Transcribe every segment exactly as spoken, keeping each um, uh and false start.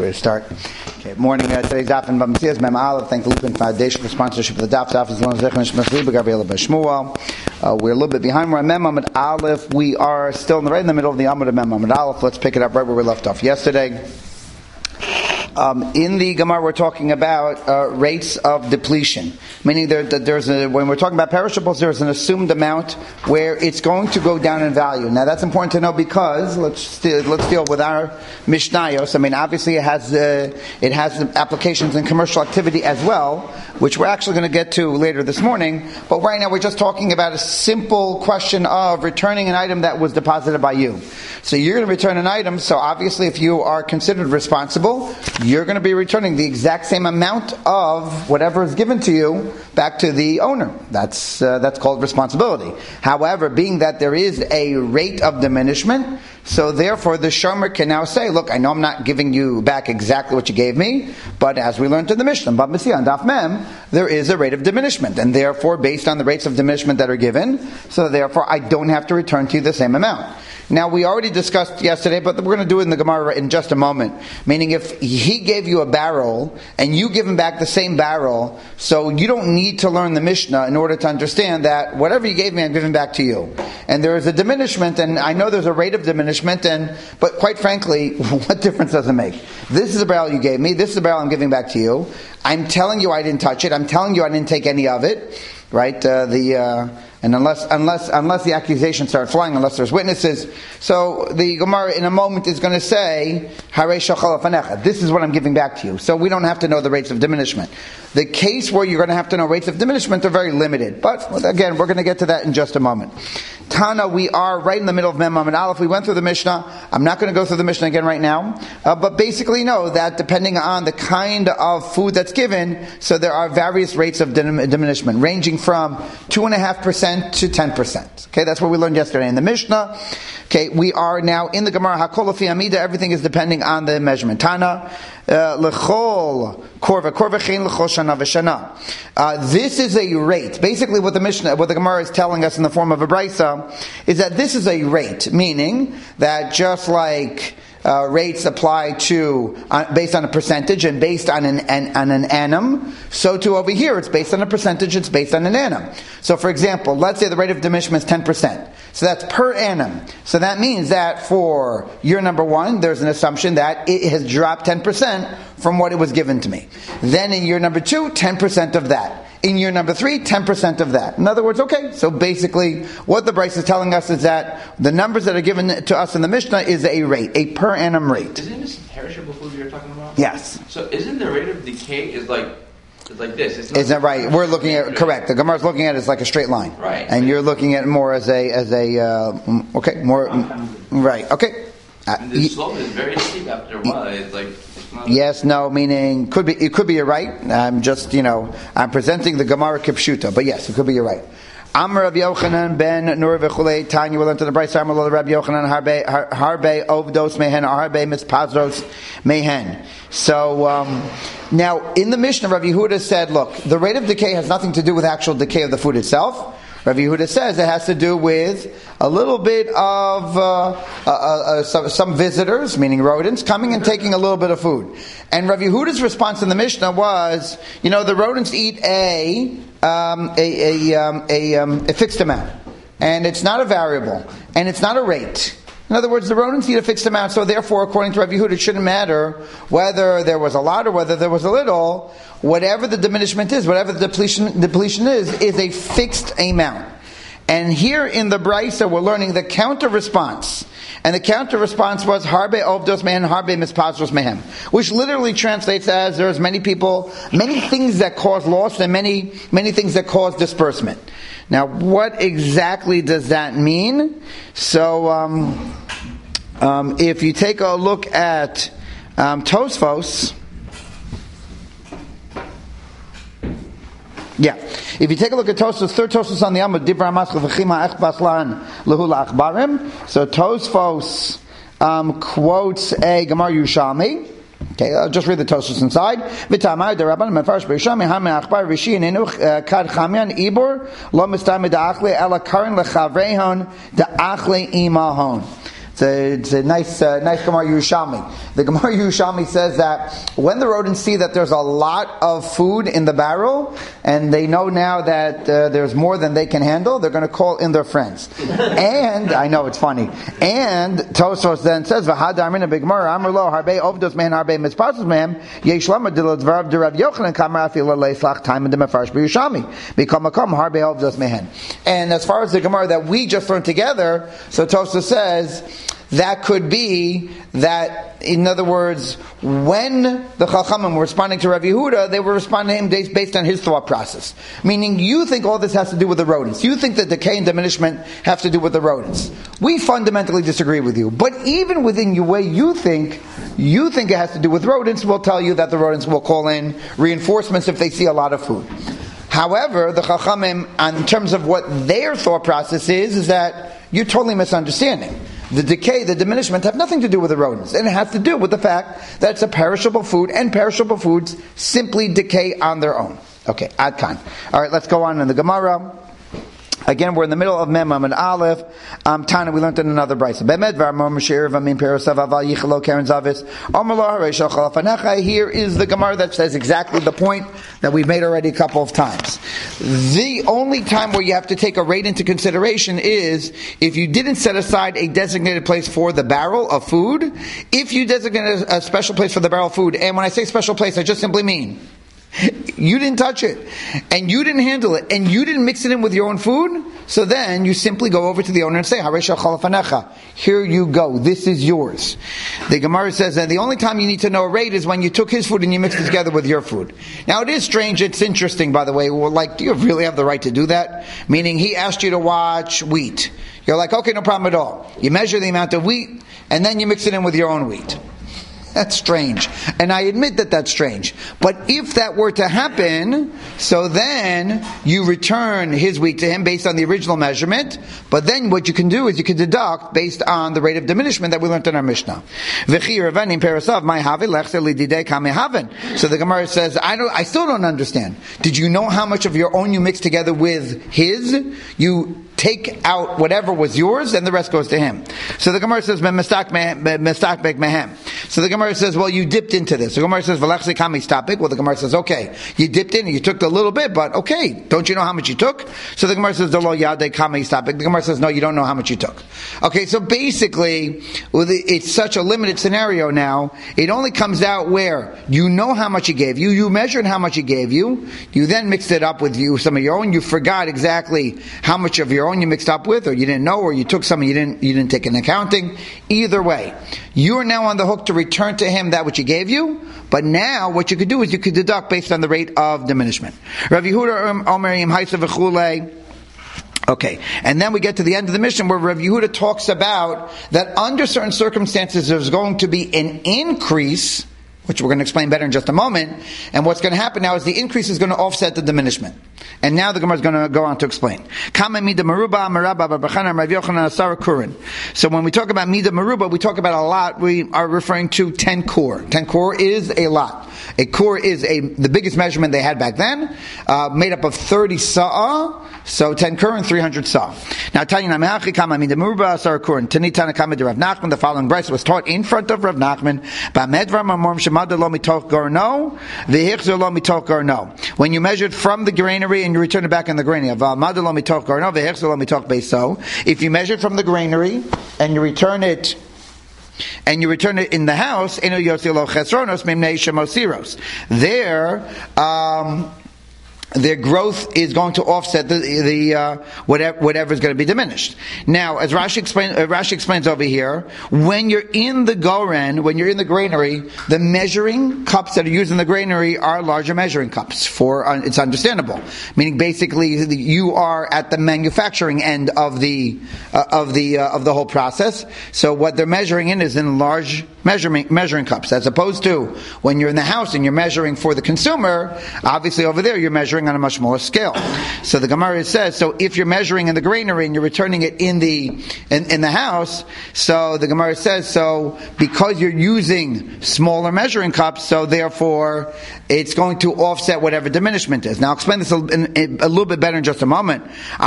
we're going to start. Okay, morning. Uh, today's daf in Bamtzias Mem Aleph. Thank the Lupin Foundation for sponsorship of the daf. Daf is one of Zechon Shmachli Gabriela Bashmuel. We're a little bit behind. We're on Mem Amud Aleph. We are still in the, right in the middle of the Amud of Mem Amud Aleph. Let's pick it up right where we left off yesterday. Um, in the Gemara, we're talking about uh, rates of depletion, meaning there, that there's a, when we're talking about perishables, there's an assumed amount where it's going to go down in value. Now, that's important to know because let's let's deal with our Mishnayos. I mean, obviously, it has uh, it has applications in commercial activity as well, which we're actually going to get to later this morning. But right now, we're just talking about a simple question of returning an item that was deposited by you. So you're going to return an item. So obviously, if you are considered responsible, you're going to be returning the exact same amount of whatever is given to you back to the owner. That's uh, that's called responsibility. However, being that there is a rate of diminishment, so therefore the shomer can now say, look, I know I'm not giving you back exactly what you gave me, but as we learned in the Mishnah, Bab Mesiah on Daf Mem, there is a rate of diminishment, and therefore based on the rates of diminishment that are given, so therefore I don't have to return to you the same amount. Now, we already discussed yesterday, but we're going to do it in the Gemara in just a moment. Meaning, if he gave you a barrel, and you give him back the same barrel, so you don't need to learn the Mishnah in order to understand that whatever you gave me, I'm giving back to you. And there is a diminishment, and I know there's a rate of diminishment, and but quite frankly, what difference does it make? This is a barrel you gave me, this is a barrel I'm giving back to you. I'm telling you I didn't touch it, I'm telling you I didn't take any of it, right? Uh, the... Uh, And unless unless unless the accusations start flying, unless there's witnesses, so the Gemara in a moment is going to say, "Harei shachal afanecha." This is what I'm giving back to you. So we don't have to know the rates of diminishment. The case where you're going to have to know rates of diminishment are very limited. But again, we're going to get to that in just a moment. Tana, we are right in the middle of Mem Amud Aleph. We went through the Mishnah. I'm not going to go through the Mishnah again right now. Uh, but basically know that depending on the kind of food that's given, so there are various rates of dim- diminishment, ranging from two point five percent to ten percent. Okay, that's what we learned yesterday in the Mishnah. Okay, we are now in the Gemara. Hakol lefi amida. Everything is depending on the measurement. Tana, lechol korva korva chen lechol shana v'shana. This is a rate. Basically, what the Mishnah, what the Gemara is telling us in the form of a brisa, is that this is a rate, meaning that just like Uh, rates apply to uh, based on a percentage and based on an, an on an annum, so too over here it's based on a percentage, it's based on an annum. So for example, let's say the rate of diminishment is ten percent. So that's per annum. So that means that for year number one, there's an assumption that it has dropped ten percent from what it was given to me. Then in year number two, ten percent of that. In year number three, ten percent of that. In other words, okay, so basically what the Bryce is telling us is that the numbers that are given to us in the Mishnah is a rate, a per annum rate. Isn't this perishable food you're talking about? Yes. So isn't the rate of decay is like is like this? It's not Is that right? We're looking at, correct. The Gemara is looking at it as like a straight line. Right. And you're looking at it more as a, as a, uh, okay, more, right, okay. And the slope is very steep after a while. It's like Yes, no, meaning could be it could be you're right. I'm just you know I'm presenting the Gemara Kipshuta, but yes, it could be you're right. Amar Rabbi Yochanan ben Nur v'chulei Tanya will enter the Bryce. Amar Rabbi Yochanan harbe harbe ovdos mehen harbe mispazros mehen. So um, now in the Mishnah, Rabbi Yehuda said, look, the rate of decay has nothing to do with actual decay of the food itself. Rabbi Yehuda says it has to do with a little bit of uh, uh, uh, some, some visitors, meaning rodents, coming and taking a little bit of food. And Rabbi Yehuda's response in the Mishnah was, you know, the rodents eat a um, a a, um, a, um, a fixed amount, and it's not a variable, and it's not a rate. In other words, the rodents eat a fixed amount, so therefore, according to Rabbi Yehuda, it shouldn't matter whether there was a lot or whether there was a little. Whatever the diminishment is, whatever the depletion, depletion is, is a fixed amount. And here in the Brisa, we're learning the counter response. And the counter response was, Harbe ovdos mehem, harbe mispazros mehem. Which literally translates as, there's many people, many things that cause loss and many, many things that cause disbursement. Now, what exactly does that mean? So, um, um, if you take a look at um, Tosfos, yeah, if you take a look at Tosfos, third Tosfos on the Amud, Dibra Maschel v'chima echbas lan lehu la'achbarim. So Tosfos um, quotes a Gemara Yerushalmi. Okay, I'll just read the Tosfos inside. V'tamai derabban mefarish b'Yerushalmi ha'me achbar v'shi inenuch kad chamyan ibor lo mistamid da'achle ela karin lechavrehon da'achle imahon. It's a, it's a nice, uh, nice Gemara Yerushalmi. The Gemara Yerushalmi says that when the rodents see that there's a lot of food in the barrel, and they know now that uh, there's more than they can handle, they're going to call in their friends. And I know it's funny. And Tosfos then says, "V'hadar min b'Gemara Amar lo harbe ovdos mehem harbe mitzpasos mehem yesh lama d'ladvarav d'Rav Yochanan kamar afil leislach time and demafresh b'Yerushalmi b'kol makom harbe ovdos mehen." And as far as the Gemara that we just learned together, so Tosfos says that could be that, in other words, when the Chachamim were responding to Rav Yehuda, they were responding to him based on his thought process. Meaning, you think all this has to do with the rodents. You think that decay and diminishment have to do with the rodents. We fundamentally disagree with you. But even within the way you think, you think it has to do with rodents, we'll tell you that the rodents will call in reinforcements if they see a lot of food. However, the Chachamim, in terms of what their thought process is, is that you're totally misunderstanding. The decay, the diminishment have nothing to do with the rodents. And it has to do with the fact that it's a perishable food, and perishable foods simply decay on their own. Okay, ad kan. Alright, let's go on in the Gemara. Again, we're in the middle of Mem and Aleph. Um, Tana, we learned in another brayso. Here is the Gemara that says exactly the point that we've made already a couple of times. The only time where you have to take a rate into consideration is if you didn't set aside a designated place for the barrel of food. If you designated a special place for the barrel of food, and when I say special place, I just simply mean you didn't touch it, and you didn't handle it, and you didn't mix it in with your own food, so then you simply go over to the owner and say, here you go, this is yours. The Gemara says that the only time you need to know a rate is when you took his food and you mixed it together with your food. Now it is strange, it's interesting by the way, well, like, do you really have the right to do that? Meaning he asked you to watch wheat. You're like, okay, no problem at all. You measure the amount of wheat, and then you mix it in with your own wheat. That's strange. And I admit that that's strange. But if that were to happen, so then you return his wheat to him based on the original measurement. But then what you can do is you can deduct based on the rate of diminishment that we learned in our Mishnah. So the Gemara says, I don't, I still don't understand. Did you know how much of your own you mixed together with his? You take out whatever was yours, and the rest goes to him. So the Gemara says, so the Gemara says, well, you dipped into this. The Gemara says, well, the Gemara says, okay, you dipped in, and you took a little bit, but okay, don't you know how much you took? So the Gemara says, the Gemara says, no, you don't know how much you took. Okay, so basically, it's such a limited scenario now, it only comes out where you know how much he gave you, you measured how much he gave you, you then mixed it up with you, some of your own, you forgot exactly how much of your own you mixed up with, or you didn't know, or you took some and you didn't, you didn't take an accounting. Either way, you are now on the hook to return to him that which he gave you, but now what you could do is you could deduct based on the rate of diminishment. Rav Yehuda Omer Yim Haisa v'chulei. Okay, and then we get to the end of the mission where Rav Yehuda talks about that under certain circumstances there's going to be an increase, which we're going to explain better in just a moment, and what's going to happen now is the increase is going to offset the diminishment. And now the Gemara is going to go on to explain. So when we talk about Mida Maruba, we talk about a lot, we are referring to ten core. ten core is a lot. A core is a the biggest measurement they had back then, uh, made up of thirty sa'ah, so ten kur and three hundred sa'ah. Now, Tanya Namachi Kama Mida Maruba Asar Kur, Tanitana Kama de Rav Nachman, the following brayso was taught in front of Rav Nachman, when you measured from the granary and you return it back in the granary. If you measured from the granary and you return it and you return it in the house, there um their growth is going to offset the, the uh, whatever whatever is going to be diminished. Now, as Rashi, explain, uh, Rashi explains over here, when you're in the goren, when you're in the granary, the measuring cups that are used in the granary are larger measuring cups. For uh, it's understandable, meaning basically you are at the manufacturing end of the uh, of the uh, of the whole process. So what they're measuring in is in large measuring measuring cups, as opposed to when you're in the house and you're measuring for the consumer. Obviously, over there you're measuring measuring on a much smaller scale. So the Gemara says, so if you're measuring in the granary and you're returning it in the in, in the house, so the Gemara says, so because you're using smaller measuring cups, so therefore it's going to offset whatever diminishment is. Now I'll explain this a, in, in, a little bit better in just a moment.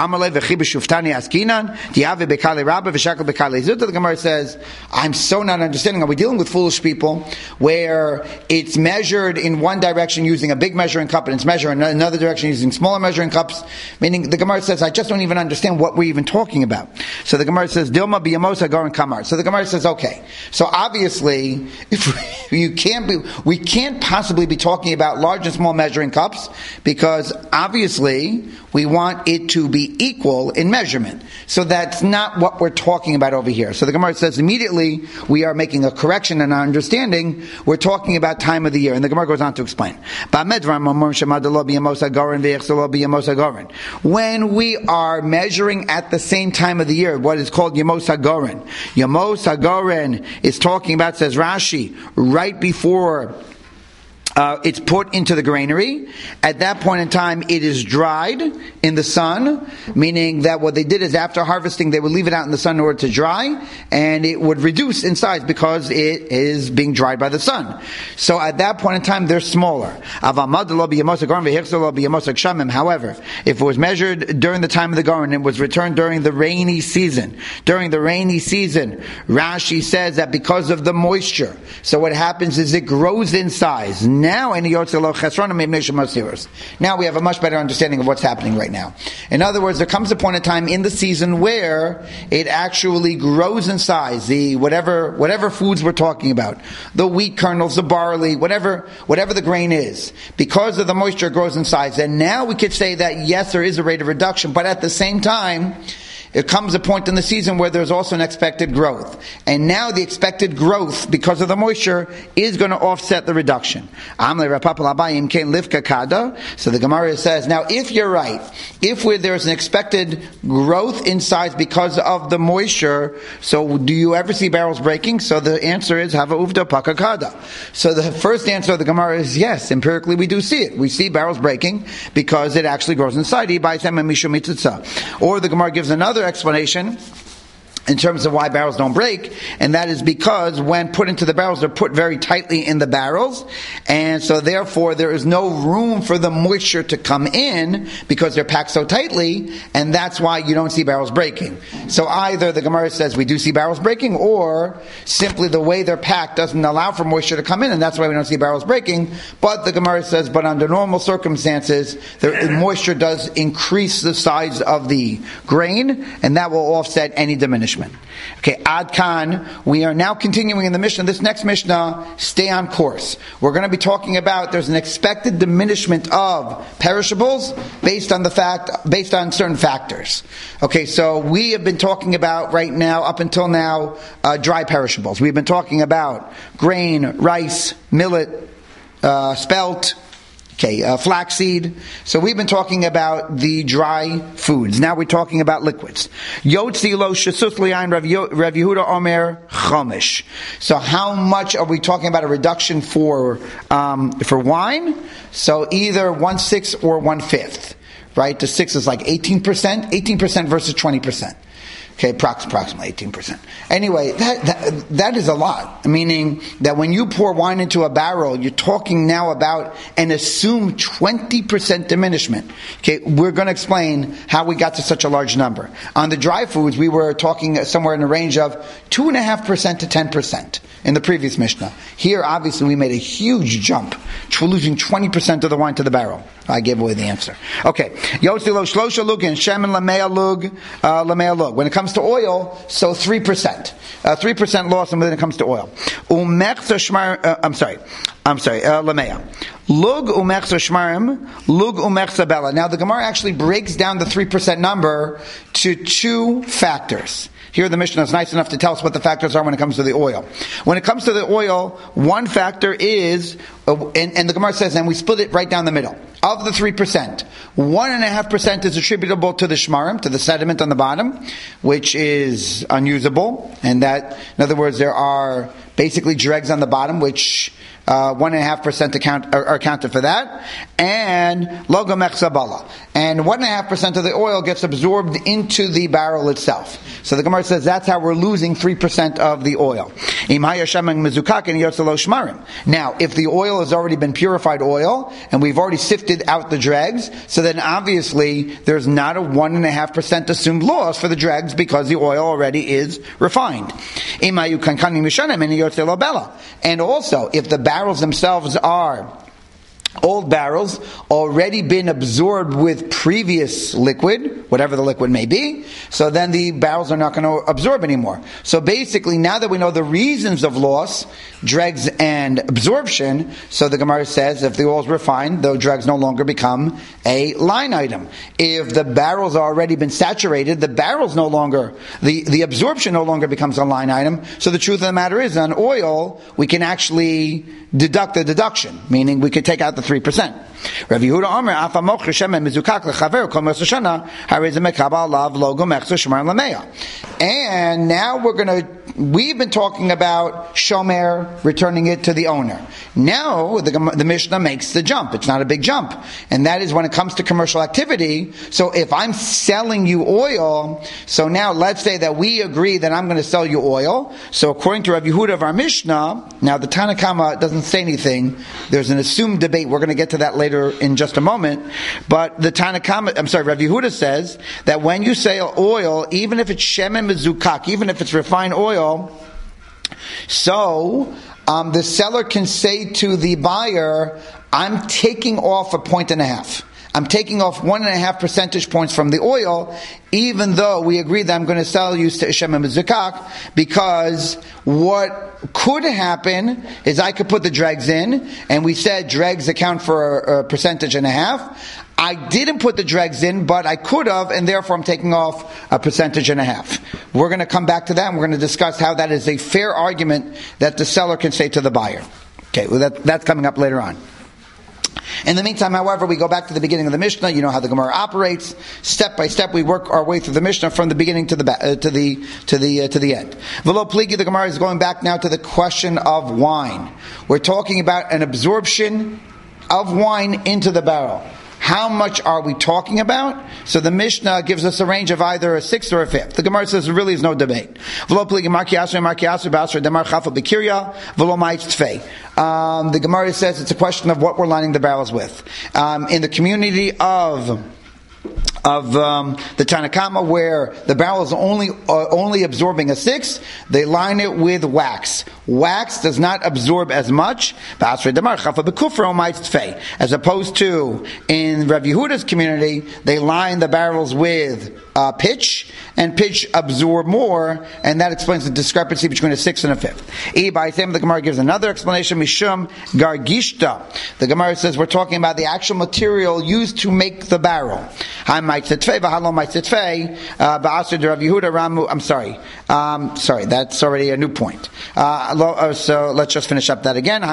The Gemara says, I'm so not understanding. Are we dealing with foolish people where it's measured in one direction using a big measuring cup and it's measured in another direction using smaller measuring cups? Meaning the Gemara says, I just don't even understand what we're even talking about. So the Gemara says, Dilma biyamosa garin kamar. So the Gemara says, okay. So obviously, if you can't be, we can't possibly be talking about large and small measuring cups because obviously we want it to be equal in measurement. So that's not what we're talking about over here. So the Gemara says immediately we are making a correction in our understanding. We're talking about time of the year. And the Gemara goes on to explain. When we are measuring at the same time of the year, what is called Yemos HaGoren. Yemos HaGoren is talking about, says Rashi, right before Uh, it's put into the granary. At that point in time, it is dried in the sun, meaning that what they did is after harvesting, they would leave it out in the sun in order to dry, and it would reduce in size because it is being dried by the sun. So at that point in time, they're smaller. However, if it was measured during the time of the garden, it was returned during the rainy season. During the rainy season, Rashi says that because of the moisture, so what happens is it grows in size. Now, now we have a much better understanding of what's happening right now. In other words, there comes a point in time in the season where it actually grows in size. The whatever whatever foods we're talking about, the wheat kernels, the barley, whatever whatever the grain is, because of the moisture, it grows in size. And now we could say that yes, there is a rate of reduction, but at the same time, it comes a point in the season where there's also an expected growth. And now the expected growth, because of the moisture, is going to offset the reduction. So the Gemara says, now if you're right, if there's an expected growth in size because of the moisture, so do you ever see barrels breaking? So the answer is, Hava uvda pakakada. So the first answer of the Gemara is yes, empirically we do see it. We see barrels breaking because it actually grows inside. Or the Gemara gives another explanation in terms of why barrels don't break, and that is because when put into the barrels, they're put very tightly in the barrels, and so therefore there is no room for the moisture to come in because they're packed so tightly, and that's why you don't see barrels breaking. So either the Gemara says we do see barrels breaking, or simply the way they're packed doesn't allow for moisture to come in, and that's why we don't see barrels breaking. But the Gemara says, but under normal circumstances, the moisture does increase the size of the grain, and that will offset any diminishment. Okay, Ad Kan, we are now continuing in the Mishnah. This next Mishnah, stay on course. We're going to be talking about there's an expected diminishment of perishables based on the fact, based on certain factors. Okay, so we have been talking about right now, up until now, uh, dry perishables. We've been talking about grain, rice, millet, uh, spelt, Okay, uh, flaxseed. So we've been talking about the dry foods. Now we're talking about liquids. Yotzi lo shesus liyain Rav Yehuda Omer chomish. So how much are we talking about a reduction for um, for wine? So either one sixth or one fifth, right? The six is like eighteen percent, eighteen percent versus twenty percent. Okay, approximately eighteen percent. Anyway, that, that that is a lot. Meaning that when you pour wine into a barrel, you're talking now about an assumed twenty percent diminishment. Okay, we're going to explain how we got to such a large number. On the dry foods, we were talking somewhere in the range of two point five percent to ten percent in the previous Mishnah. Here, obviously, we made a huge jump. We're losing twenty percent of the wine to the barrel. I gave away the answer. Okay. Yotzi lo shlosha lugin, shemen lamea lug, lamea lug. When it comes to oil, so three percent. Uh, three percent loss when it comes to oil. Umechza shmar, uh, I'm sorry. I'm sorry, uh, lamea. Lug umechza shmarim, lug umechza bella. Now the Gemara actually breaks down the three percent number to two factors. Here the Mishnah is nice enough to tell us what the factors are when it comes to the oil. When it comes to the oil, one factor is, uh, and, and the Gemara says, and we split it right down the middle. Of the three percent, one point five percent is attributable to the shmarim, to the sediment on the bottom, which is unusable. And that, in other words, there are basically dregs on the bottom, which uh, one and a half percent account are, are accounted for that, and logo mechzabala, and one and a half percent of the oil gets absorbed into the barrel itself. So the Gemara says that's how we're losing three percent of the oil. Now, if the oil has already been purified oil, and we've already sifted out the dregs, so then obviously there's not a one and a half percent assumed loss for the dregs because the oil already is refined. And also, if the barrels themselves are old barrels, already been absorbed with previous liquid, whatever the liquid may be, so then the barrels are not going to absorb anymore. So basically, now that we know the reasons of loss, dregs and absorption, so the Gemara says if the oil is refined, the dregs no longer become a line item. If the barrels are already been saturated, the barrels no longer, the, the absorption no longer becomes a line item. So the truth of the matter is, on oil, we can actually deduct the deduction, meaning we could take out the three percent. Rav Yehuda Omer, Afa mocher shemen mizukak lechaver kol Rosh Hashanah, harei ze mekabel alav logo mechzer shemar lameya. And now we're going to, we've been talking about shomer returning it to the owner. Now the, the Mishnah makes the jump. It's not a big jump. And that is when it comes to commercial activity. So if I'm selling you oil, so now let's say that we agree that I'm going to sell you oil. So according to Rav Yehuda of our Mishnah, now the Tanna Kama doesn't say anything. There's an assumed debate. We're going to get to that later in just a moment. But the Tanna Kama, I'm sorry, Rav Yehuda says that when you sell oil, even if it's shemen mezukak, even if it's refined oil, so um, the seller can say to the buyer, I'm taking off a point and a half. I'm taking off one and a half percentage points from the oil, even though we agree that I'm going to sell you shemen mezukak, because what could happen is I could put the dregs in, and we said dregs account for a, a percentage and a half. I didn't put the dregs in, but I could have, and therefore I'm taking off a percentage and a half. We're going to come back to that, and we're going to discuss how that is a fair argument that the seller can say to the buyer. Okay, well that, that's coming up later on. In the meantime, however, we go back to the beginning of the Mishnah. You know how the Gemara operates. Step by step, we work our way through the Mishnah from the beginning to the uh, to the to the uh, to the end. V'lo pligi, the Gemara is going back now to the question of wine. We're talking about an absorption of wine into the barrel. How much are we talking about? So the Mishnah gives us a range of either a sixth or a fifth. The Gemara says there really is no debate. Um, the Gemara says it's a question of what we're lining the barrels with. Um, in the community of of um, the Tanna Kama, where the barrel is only uh, only absorbing a sixth, they line it with wax. Wax does not absorb as much, as opposed to in Rav Yehuda's community, they line the barrels with uh, pitch, and pitch absorb more, and that explains the discrepancy between a sixth and a fifth. The Gemara gives another explanation, Mishum Gargishta. The Gemara says we're talking about the actual material used to make the barrel. I'm sorry, I'm sorry. Um, sorry, that's already a new point. Uh, so let's just finish up that again.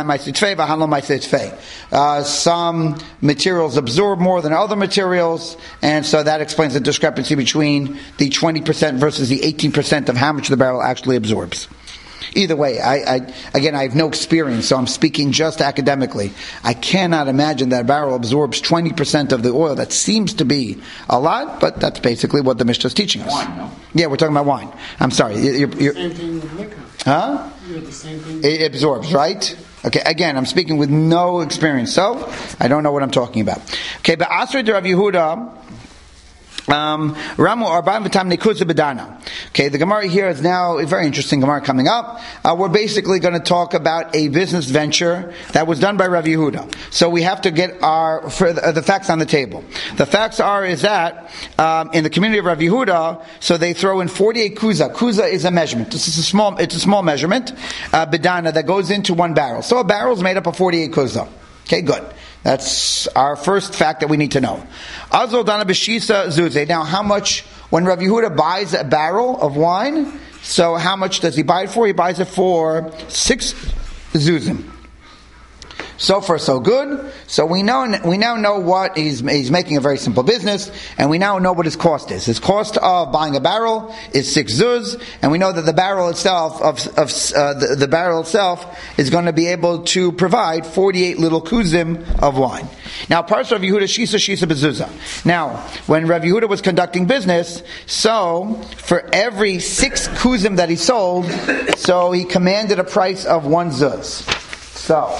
Uh, some materials absorb more than other materials, and so that explains the discrepancy between the twenty percent versus the eighteen percent of how much the barrel actually absorbs. Either way, I, I, again, I have no experience, so I'm speaking just academically. I cannot imagine that a barrel absorbs twenty percent of the oil. That seems to be a lot, but that's basically what the Mishnah is teaching us. Wine, no? Yeah, we're talking about wine. I'm sorry. You're, you're, same thing with liquor. Huh? You're the same thing. It absorbs, right? Okay, again, I'm speaking with no experience, so I don't know what I'm talking about. Okay, but Asr de Rav Yehuda, Um, Ramu Arba'im V'tam Nekutza B'dana. Okay, the Gemara here is now a very interesting Gemara coming up. Uh, we're basically going to talk about a business venture that was done by Rav Yehuda. So we have to get our for the, uh, the facts on the table. The facts are is that um, in the community of Rav Yehuda, so they throw in forty-eight kuza. Kuza is a measurement. This is a small. It's a small measurement, uh, B'dana, that goes into one barrel. So a barrel is made up of forty-eight kuza. Okay, good. That's our first fact that we need to know. Azol dana b'shisa zuzeh. Now, how much, when Rav Yehuda buys a barrel of wine, so how much does he buy it for? He buys it for six zuzim. So far, so good. So we know we now know what he's he's making a very simple business, and we now know what his cost is. His cost of buying a barrel is six zuz, and we know that the barrel itself of of uh, the, the barrel itself is going to be able to provide forty-eight little kuzim of wine. Now, parts of Yehuda shisa shisa bezuzah. Now, when Rav Yehuda was conducting business, so for every six kuzim that he sold, so he commanded a price of one zuz. So.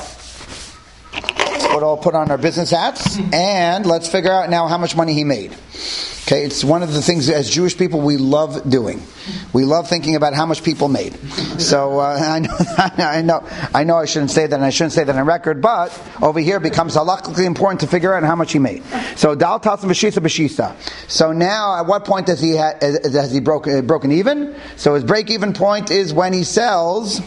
We'll all put on our business hats, and let's figure out now how much money he made. Okay, it's one of the things as Jewish people we love doing. We love thinking about how much people made. So uh, I, know, I know, I know, I shouldn't say that, and I shouldn't say that on record. But over here, it becomes halachically important to figure out how much he made. So dal tasim v'shisa b'shisa. So now, at what point does he ha- has he broken broken even? So his break even point is when he sells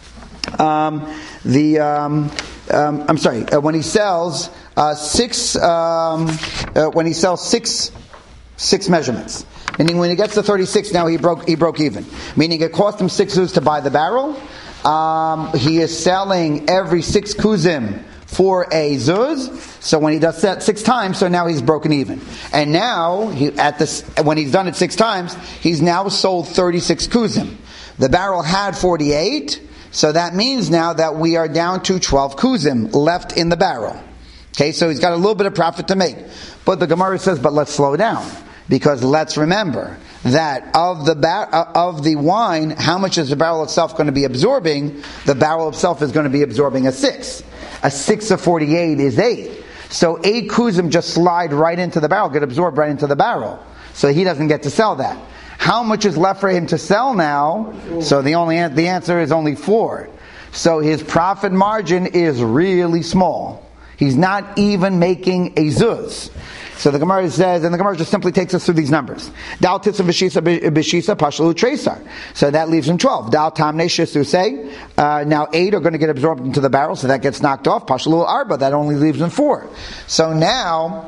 um, the. Um, Um, I'm sorry. Uh, when he sells uh, six, um, uh, when he sells six, six measurements, meaning when he gets to thirty-six, now he broke he broke even. Meaning it cost him six zuz to buy the barrel. Um, he is selling every six kuzim for a zuz. So when he does that six times, so now he's broken even. And now he, at this, when he's done it six times, he's now sold thirty-six kuzim. The barrel had forty-eight. So that means now that we are down to twelve kuzim left in the barrel. Okay, so he's got a little bit of profit to make. But the Gemara says, but let's slow down. Because let's remember that of the bar- of the wine, how much is the barrel itself going to be absorbing? The barrel itself is going to be absorbing a six. A six of forty-eight is eight. So eight kuzim just slide right into the barrel, get absorbed right into the barrel. So he doesn't get to sell that. How much is left for him to sell now? So the only an- the answer is only four. So his profit margin is really small. He's not even making a zuz. So the Gemara says, and the Gemara just simply takes us through these numbers. Dal titza v'shisa b'shisa pashalu tresar. So that leaves him twelve. Dal tamne shisu say. Uh, now eight are going to get absorbed into the barrel, so that gets knocked off. Pashalu arba. That only leaves him four. So now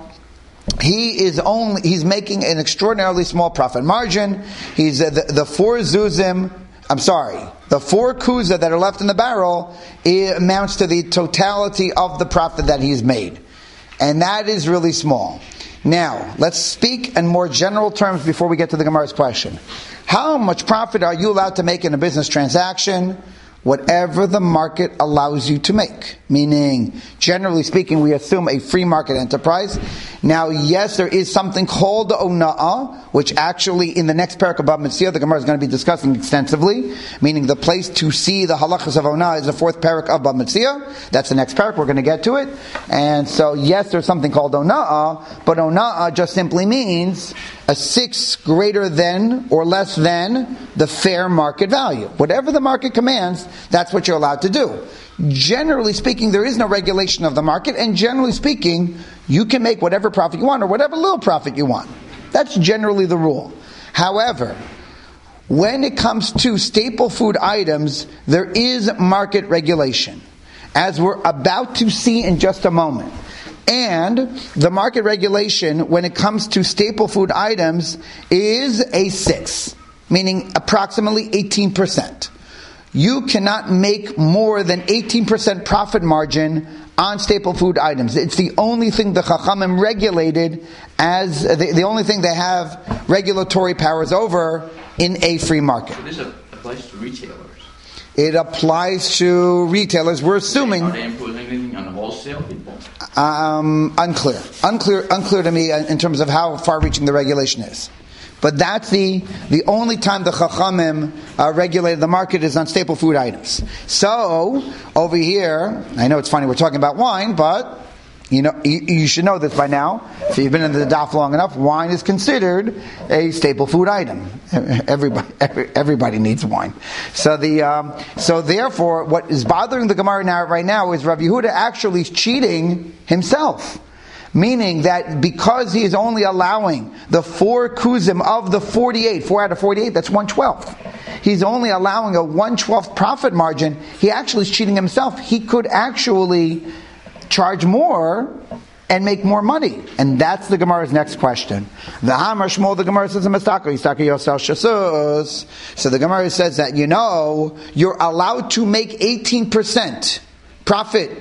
he is only he's making an extraordinarily small profit margin. He's uh, the, the four zuzim. I'm sorry, the four kuza that are left in the barrel, it amounts to the totality of the profit that he's made, and that is really small. Now, let's speak in more general terms before we get to the Gemara's question. How much profit are you allowed to make in a business transaction? Whatever the market allows you to make. Meaning, generally speaking, we assume a free market enterprise. Now, yes, there is something called the ona'ah, which actually in the next parak of Bava Metzia, the Gemara is going to be discussing extensively. Meaning the place to see the halachas of ona'ah is the fourth parak of Bava Metzia. That's the next parak, we're going to get to it. And so, yes, there's something called ona'ah, but ona'ah just simply means a six greater than or less than the fair market value. Whatever the market commands, that's what you're allowed to do. Generally speaking, there is no regulation of the market, and generally speaking, you can make whatever profit you want or whatever little profit you want. That's generally the rule. However, when it comes to staple food items, there is market regulation, as we're about to see in just a moment. And the market regulation, when it comes to staple food items, is a six, meaning approximately eighteen percent. You cannot make more than eighteen percent profit margin on staple food items. It's the only thing the Chachamim regulated as, the, the only thing they have regulatory powers over in a free market. So this applies to retailers? It applies to retailers. We're assuming... Are they imposing anything on wholesale people? Um, unclear. Unclear unclear to me in terms of how far-reaching the regulation is. But that's the the only time the Chachamim uh, regulated the market is on staple food items. So, over here, I know it's funny we're talking about wine, but you know you, you should know this by now. If you've been in the daf long enough, wine is considered a staple food item. Everybody every, everybody needs wine. So the um, so therefore, what is bothering the Gemara now right now is Rav Yehuda actually cheating himself. Meaning that because he is only allowing the four kuzim of the forty-eight, four out of forty-eight, that's one twelfth. He's only allowing a one twelfth profit margin. He actually is cheating himself. He could actually charge more and make more money. And that's the Gemara's next question. The Hamar Shmuel, the Gemara says, so the Gemara says that, you know, you're allowed to make eighteen percent profit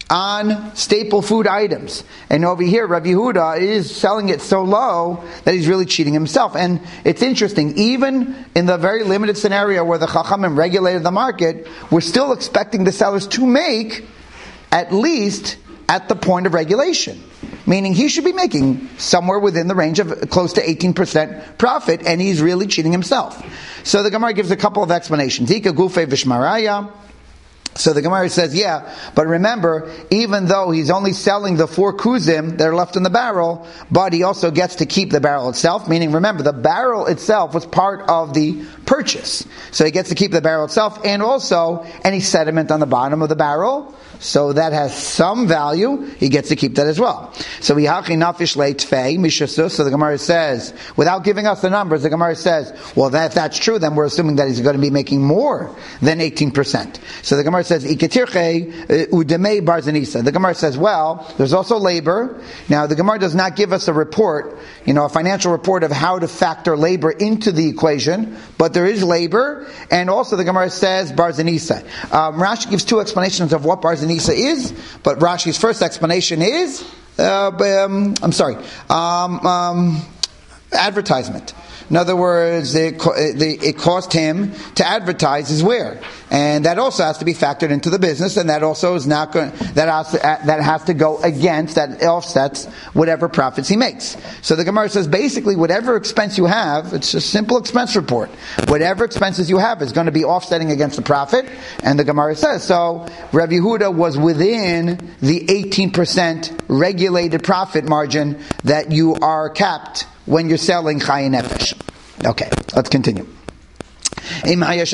on staple food items. And over here, Rav Yehuda is selling it so low that he's really cheating himself. And it's interesting, even in the very limited scenario where the Chachamim regulated the market, we're still expecting the sellers to make at least at the point of regulation. Meaning he should be making somewhere within the range of close to eighteen percent profit, and he's really cheating himself. So the Gemara gives a couple of explanations. Ika Gufe Vishmaraya. So the Gemara says, yeah, but remember, even though he's only selling the four kuzim that are left in the barrel, but he also gets to keep the barrel itself, meaning, remember, the barrel itself was part of the purchase. So he gets to keep the barrel itself, and also any sediment on the bottom of the barrel, so that has some value, he gets to keep that as well. So Yihachi Nafish Leitfei Mishasus, so the Gemara says, without giving us the numbers, the Gemara says, well, that, if that's true, then we're assuming that he's going to be making more than eighteen percent. So the Gemara says, Iketirche Udemei Barzanisa. The Gemara says, well, there's also labor. Now, the Gemara does not give us a report, you know, a financial report of how to factor labor into the equation, but there is labor, and also the Gemara says Barzanisa. Um, Rashi gives two explanations of what Barzanisa is, but Rashi's first explanation is, uh, um, I'm sorry, um, um, advertisement. In other words, it, it cost him to advertise his ware, and that also has to be factored into the business, and that also is not going. That has to, that has to go against, that offsets whatever profits he makes. So the Gemara says, basically, whatever expense you have, it's a simple expense report. Whatever expenses you have is going to be offsetting against the profit, and the Gemara says so. Rav Yehuda was within the eighteen percent regulated profit margin that you are capped when you're selling Chayi Nefesh. Okay, let's continue. Uh,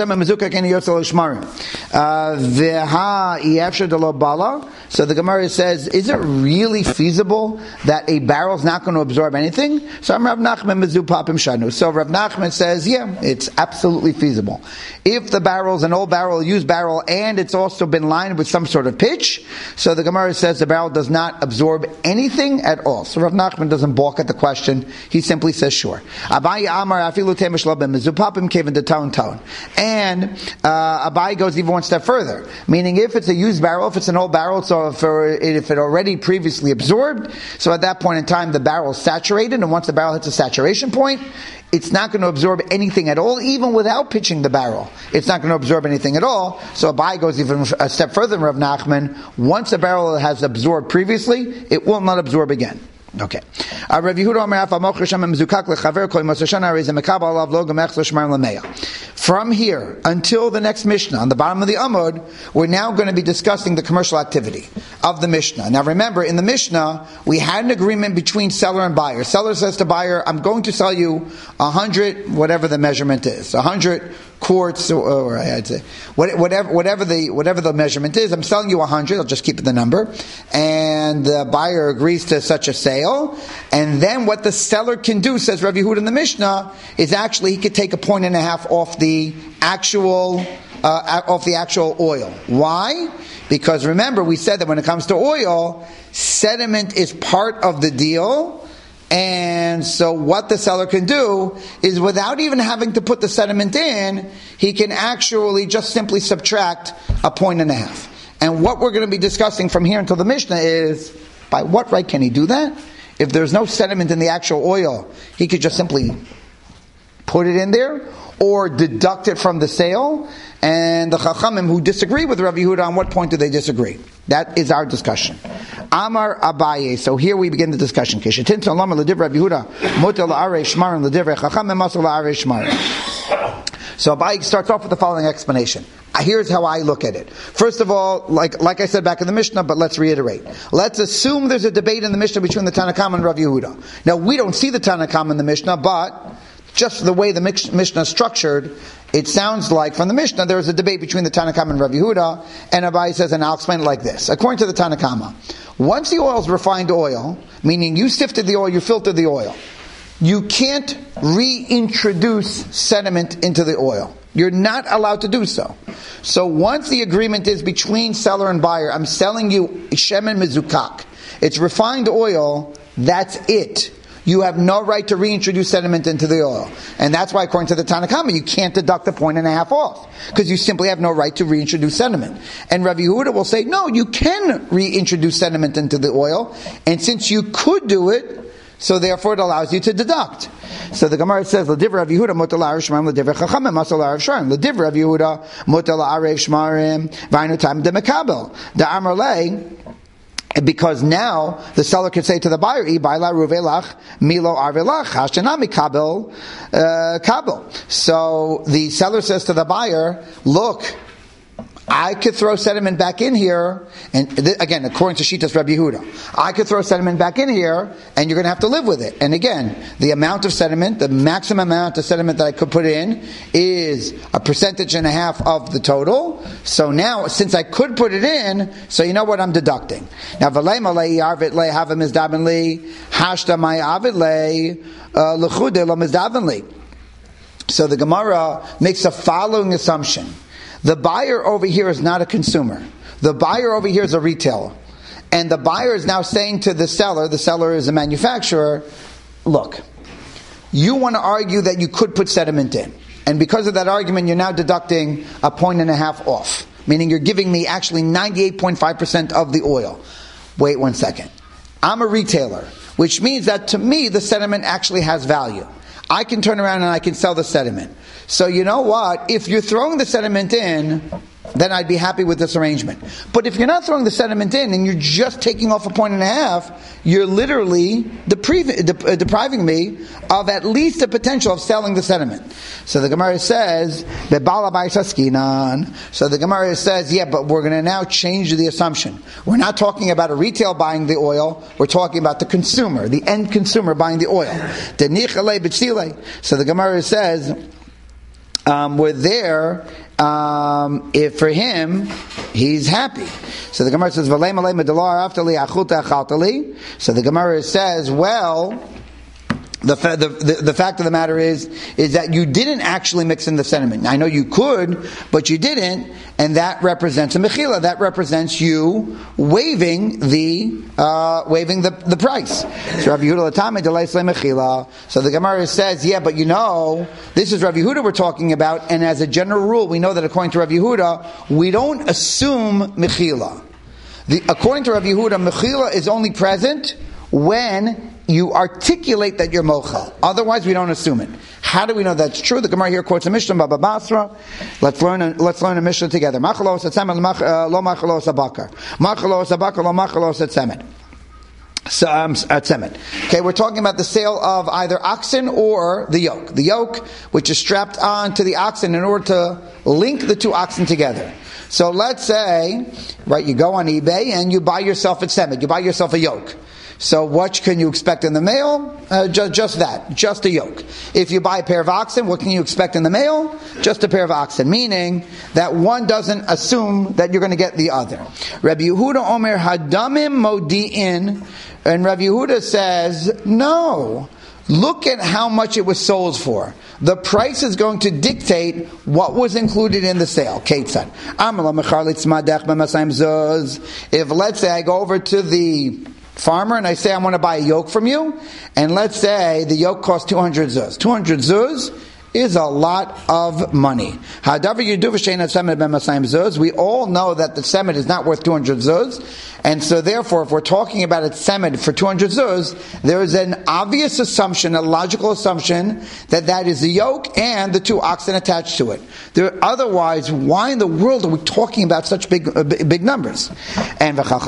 so the Gemara says, is it really feasible that a barrel is not going to absorb anything? So Rav Nachman So Rav Nachman says, yeah, it's absolutely feasible. If the barrel is an old barrel, a used barrel, and it's also been lined with some sort of pitch, so the Gemara says the barrel does not absorb anything at all. So Rav Nachman doesn't balk at the question. He simply says, sure. Abaye Amar Afilu Temeshla b'mezupapim keven de tone tone. And uh, Abai goes even one step further, meaning if it's a used barrel, if it's an old barrel, so if, if it already previously absorbed, so at that point in time the barrel is saturated, and once the barrel hits a saturation point, it's not going to absorb anything at all, even without pitching the barrel. It's not going to absorb anything at all. So Abai goes even a step further than Rav Nachman. Once a barrel has absorbed previously, it will not absorb again. Okay. Uh, Rav Yehuda Omer Af Amoch Hashem Mezukak Lechaver Kol Mosashana Reza Mekabel Alav Lo Gamech L'Shmar L'Meya. From here until the next Mishnah, on the bottom of the Amud, we're now going to be discussing the commercial activity of the Mishnah. Now remember, in the Mishnah, we had an agreement between seller and buyer. Seller says to buyer, I'm going to sell you a hundred, whatever the measurement is, a hundred quarts, or, or I'd say, whatever, whatever the whatever the measurement is. I'm selling you a hundred. I'll just keep the number, and the buyer agrees to such a sale. And then what the seller can do, says Rav Yehuda in the Mishnah, is actually he could take a point and a half off the actual uh, off the actual oil. Why? Because remember, we said that when it comes to oil, sediment is part of the deal. And so what the seller can do is, without even having to put the sediment in, he can actually just simply subtract a point and a half. And what we're going to be discussing from here until the Mishnah is, by what right can he do that? If there's no sediment in the actual oil, he could just simply put it in there, or deduct it from the sale. And the Chachamim who disagree with Rav Yehuda, on what point do they disagree? That is our discussion. Amar Abaye. So here we begin the discussion. So Abaye starts off with the following explanation. Here's how I look at it. First of all, like like I said back in the Mishnah, but let's reiterate. Let's assume there's a debate in the Mishnah between the Tanna Kama and Rav Yehuda. Now, we don't see the Tanna Kama in the Mishnah, but just the way the Mishnah is structured, it sounds like from the Mishnah there is a debate between the Tanna Kama and Rav Yehuda, and Abai says, and I'll explain it like this. According to the Tanna Kama, once the oil is refined oil, meaning you sifted the oil, you filtered the oil, you can't reintroduce sediment into the oil. You're not allowed to do so. So once the agreement is between seller and buyer, I'm selling you shemen mezukak, it's refined oil, that's it. you have no right to reintroduce sediment into the oil. And that's why, according to the Tanna Kama, you can't deduct a point and a half off, because you simply have no right to reintroduce sediment. And Rav Yehuda will say, no, you can reintroduce sediment into the oil, and since you could do it, so therefore it allows you to deduct. So the Gemara says, L'divrei Rav Yehuda mutar la'arev shmarim, l'divrei Chachamim asur la'arev shmarim. L'divrei Rav Yehuda mutar la'arev shmarim, v'aynu tam demekabel. The Amar lei, because now the seller could say to the buyer, "I baila ruvelach milo arvelach hashanami kabel kabel." So the seller says to the buyer, "Look, I could throw sediment back in here, and th- again, according to Shitas Rabbi Yehuda, I could throw sediment back in here, and you're going to have to live with it." And again, the amount of sediment, the maximum amount of sediment that I could put in, is a percentage and a half of the total. So now, since I could put it in, so you know what I'm deducting. Now, v'lei malei arvit le hava mizdaben li hashta my avid le lechude lo mizdaben li. So the Gemara makes the following assumption. The buyer over here is not a consumer. The buyer over here is a retailer. And the buyer is now saying to the seller, the seller is a manufacturer, look, you want to argue that you could put sediment in. And because of that argument, you're now deducting a point and a half off. Meaning you're giving me actually ninety-eight point five percent of the oil. Wait one second. I'm a retailer, which means that to me, the sediment actually has value. I can turn around and I can sell the sediment. So you know what? If you're throwing the sediment in, then I'd be happy with this arrangement. But if you're not throwing the sediment in and you're just taking off a point and a half, you're literally depri- de- depriving me of at least the potential of selling the sediment. So the Gemara says, so the Gemara says, yeah, but we're going to now change the assumption. We're not talking about a retail buying the oil, we're talking about the consumer, the end consumer buying the oil. So the Gemara says, Um, we're there, um, if for him, he's happy. So the Gemara says, so the Gemara says, well, The, the, the, the fact of the matter is, is that you didn't actually mix in the sediment. I know you could, but you didn't, and that represents a mechila. That represents you waiving the, uh, waiving the, the price. So Rabbi Yehuda Latame delays mechila. So the Gemara says, yeah, but you know, this is Rabbi Yehuda we're talking about, and as a general rule, we know that according to Rabbi Yehuda, we don't assume mechila. The, according to Rabbi Yehuda, mechila is only present when you articulate that you're mochel. Otherwise, we don't assume it. How do we know that's true? The Gemara here quotes a Mishnah, Baba Basra. Let's learn. A, let's learn a Mishnah together. Machalos etzemen lo machalos abakar. Machalos abakar lo machalos etzemen. So, um, etzemen. Okay, we're talking about the sale of either oxen or the yoke. The yoke, which is strapped on to the oxen in order to link the two oxen together. So let's say, right, you go on eBay and you buy yourself a tzemen. You buy yourself a yoke. So what can you expect in the mail? Uh, just, just that, just a yoke. If you buy a pair of oxen, what can you expect in the mail? Just a pair of oxen, meaning that one doesn't assume that you're going to get the other. Rabbi Yehuda Omer Hadamim Modi'in, and Rabbi Yehuda says, no, look at how much it was sold for. The price is going to dictate what was included in the sale. Ketzad. If let's say I go over to the farmer and I say I want to buy a yoke from you, and let's say the yoke costs two hundred zuz. two hundred zuz is a lot of money. We all know that the tzemed is not worth two hundred zuz, and so therefore if we're talking about a tzemed for two hundred zuz, there is an obvious assumption, a logical assumption, that that is the yoke and the two oxen attached to it. There, otherwise, why in the world are we talking about such big uh, big numbers? And I'm sorry,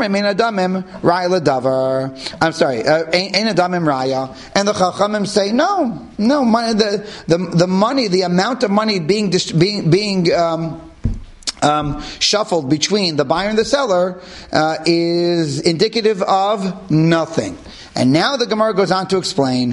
uh, and the Chachamim say, no, no, money, the, the the money, the amount of money being being being um, um, shuffled between the buyer and the seller uh, is indicative of nothing. And now the Gemara goes on to explain.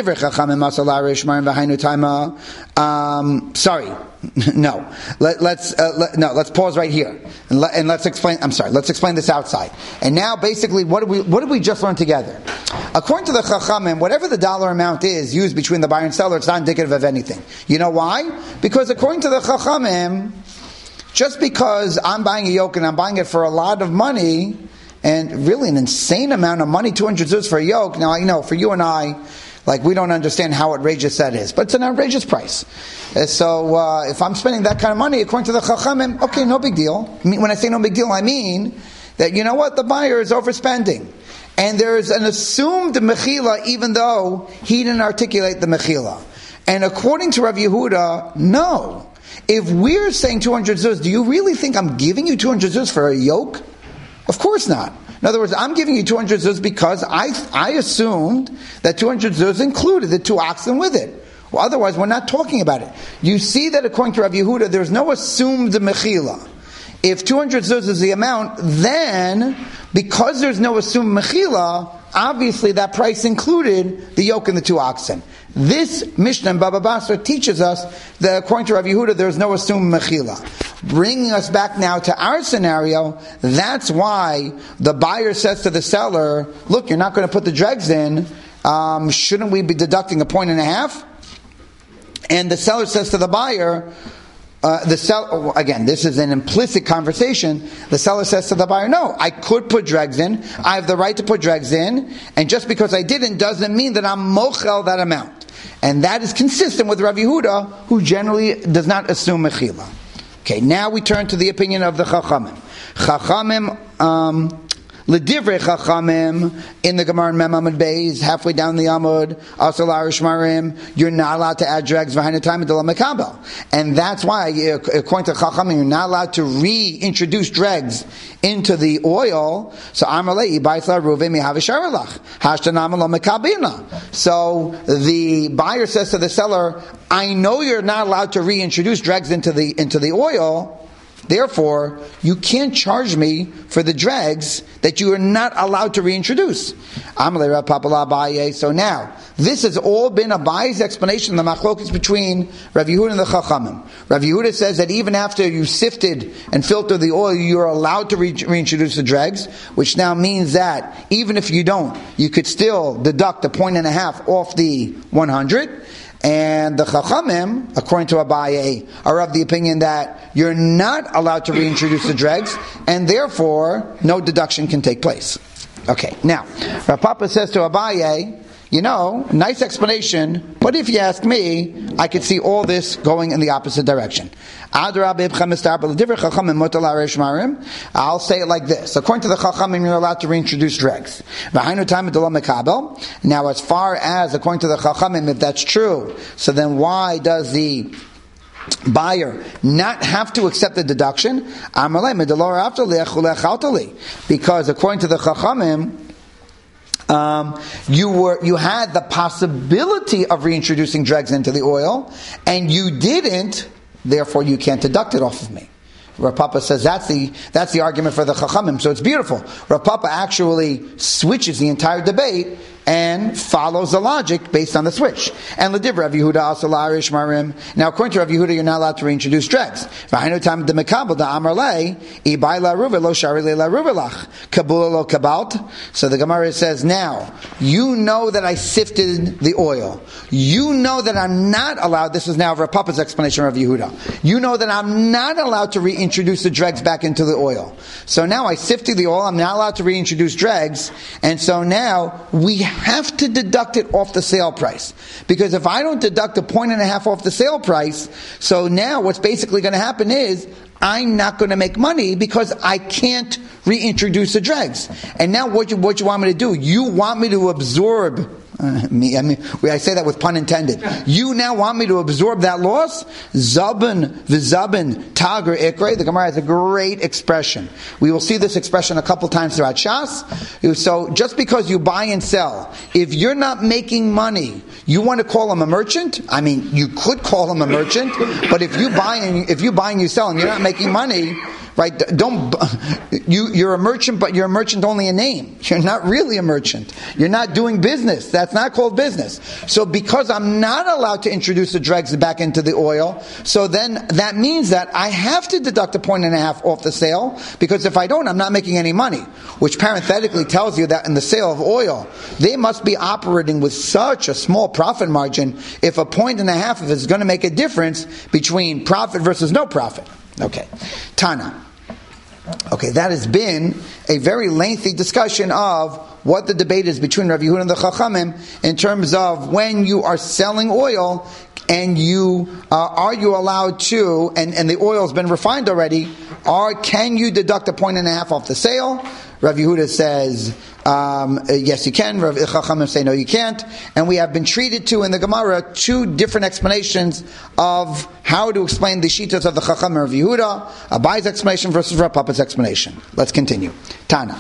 Um, sorry, no. Let, let's uh, let, no. Let's pause right here and, let, and let's explain. I'm sorry. Let's explain this outside. And now, basically, what did we what did we just learn together? According to the Chachamim, whatever the dollar amount is used between the buyer and seller, it's not indicative of anything. You know why? Because according to the Chachamim, just because I'm buying a yoke and I'm buying it for a lot of money, And really an insane amount of money, two hundred zuz for a yoke. Now, I know, for you and I, like, we don't understand how outrageous that is. But it's an outrageous price. Uh, so, uh, if I'm spending that kind of money, according to the Chachamim, okay, no big deal. I mean, when I say no big deal, I mean that, you know what, the buyer is overspending. And there's an assumed mechila, even though he didn't articulate the mechila. And according to Rav Yehuda, no. If we're saying two hundred zuz, do you really think I'm giving you two hundred zuz for a yoke? Of course not. In other words, I'm giving you two hundred zuz because I I assumed that two hundred zuz included the two oxen with it. Well, otherwise, we're not talking about it. You see that according to Rav Yehuda, there's no assumed mechila. If two hundred zuz is the amount, then, because there's no assumed mechila, obviously that price included the yoke and the two oxen. This Mishnah in Baba Basra teaches us that according to Rav Yehuda, there's no assumed mechila. Bringing us back now to our scenario, that's why the buyer says to the seller, look, you're not going to put the dregs in, um, shouldn't we be deducting a point and a half? And the seller says to the buyer, uh, the sell again, this is an implicit conversation. The seller says to the buyer, no, I could put dregs in, I have the right to put dregs in, and just because I didn't doesn't mean that I'm mochel that amount. And that is consistent with Rav Yehuda, who generally does not assume mechila. Okay, now we turn to the opinion of the Chachamim. Chachamim, um, L'divrei Chachamim, in the Gemara in Mem Amud Beis, halfway down the Amud, Asal Arish Marim, you're not allowed to add dregs behind the time of the Lamekabel. And that's why, according to Chachamim, you're not allowed to reintroduce dregs into the oil. So Amalei, Baisla Ruve Mihavisharalach, Hashtanam Lamekabina. So the buyer says to the seller, I know you're not allowed to reintroduce dregs into the into the oil. Therefore, you can't charge me for the dregs that you are not allowed to reintroduce. So now, this has all been Abaye's explanation of the machlokes between Rav Yehuda and the Chachamim. Rav Yehuda says that even after you sifted and filtered the oil, you are allowed to re- reintroduce the dregs, which now means that even if you don't, you could still deduct a point and a half off the one hundred. And the Chachamim, according to Abaye, are of the opinion that you're not allowed to reintroduce the dregs, and therefore no deduction can take place. Okay, now Rav Papa says to Abaye, you know, nice explanation, but if you ask me, I could see all this going in the opposite direction. I'll say it like this. According to the Chachamim, you're allowed to reintroduce dregs. Now, as far as, according to the Chachamim, if that's true, so then why does the buyer not have to accept the deduction? Because according to the Chachamim, Um, you were you had the possibility of reintroducing dregs into the oil, and you didn't. Therefore, you can't deduct it off of me. Rav Papa says that's the that's the argument for the Chachamim. So it's beautiful. Rav Papa actually switches the entire debate and follows the logic based on the switch. And l'divrei Rav Yehuda also la'arish marim. Now, according to Rav Yehuda, you're not allowed to reintroduce dregs. V'hainu tam de mekabel da amar lei ibai la ruve lo shari le la ruve lach kabula lo kabalt. So the Gemara says, now you know that I sifted the oil. You know that I'm not allowed. This is now Rav Papa's explanation of Rav Yehuda. You know that I'm not allowed to reintroduce the dregs back into the oil. So now I sifted the oil. I'm not allowed to reintroduce dregs, and so now we have to deduct it off the sale price. Because if I don't deduct a point and a half off the sale price, so now what's basically going to happen is I'm not going to make money because I can't reintroduce the dregs. And now what you, what you want me to do? You want me to absorb Uh, me, I mean, I say that with pun intended. You now want me to absorb that loss? Zabin v'zabin tager ikre. The Gemara has a great expression. We will see this expression a couple times throughout Shas. So just because you buy and sell, if you're not making money, you want to call him a merchant? I mean, you could call him a merchant, but if you buy and if you buy and you sell and you're not making money, right? Don't you? You're a merchant, but you're a merchant only in name. You're not really a merchant. You're not doing business. That's not called business. So, because I'm not allowed to introduce the dregs back into the oil, so then that means that I have to deduct a point and a half off the sale. Because if I don't, I'm not making any money. Which parenthetically tells you that in the sale of oil, they must be operating with such a small profit margin. If a point and a half of it is going to make a difference between profit versus no profit. Okay, Tana. Okay, that has been a very lengthy discussion of what the debate is between Rav Yehuda and the Chachamim in terms of when you are selling oil and you uh, are you allowed to, and, and the oil has been refined already, or can you deduct a point and a half off the sale? Rav Yehuda says, um, yes you can. Rav Chachamim say no you can't. And we have been treated to in the Gemara two different explanations of how to explain the shitas of the Chachamim of Yehuda, Abai's explanation versus Rav Papa's explanation. Let's continue. Tana.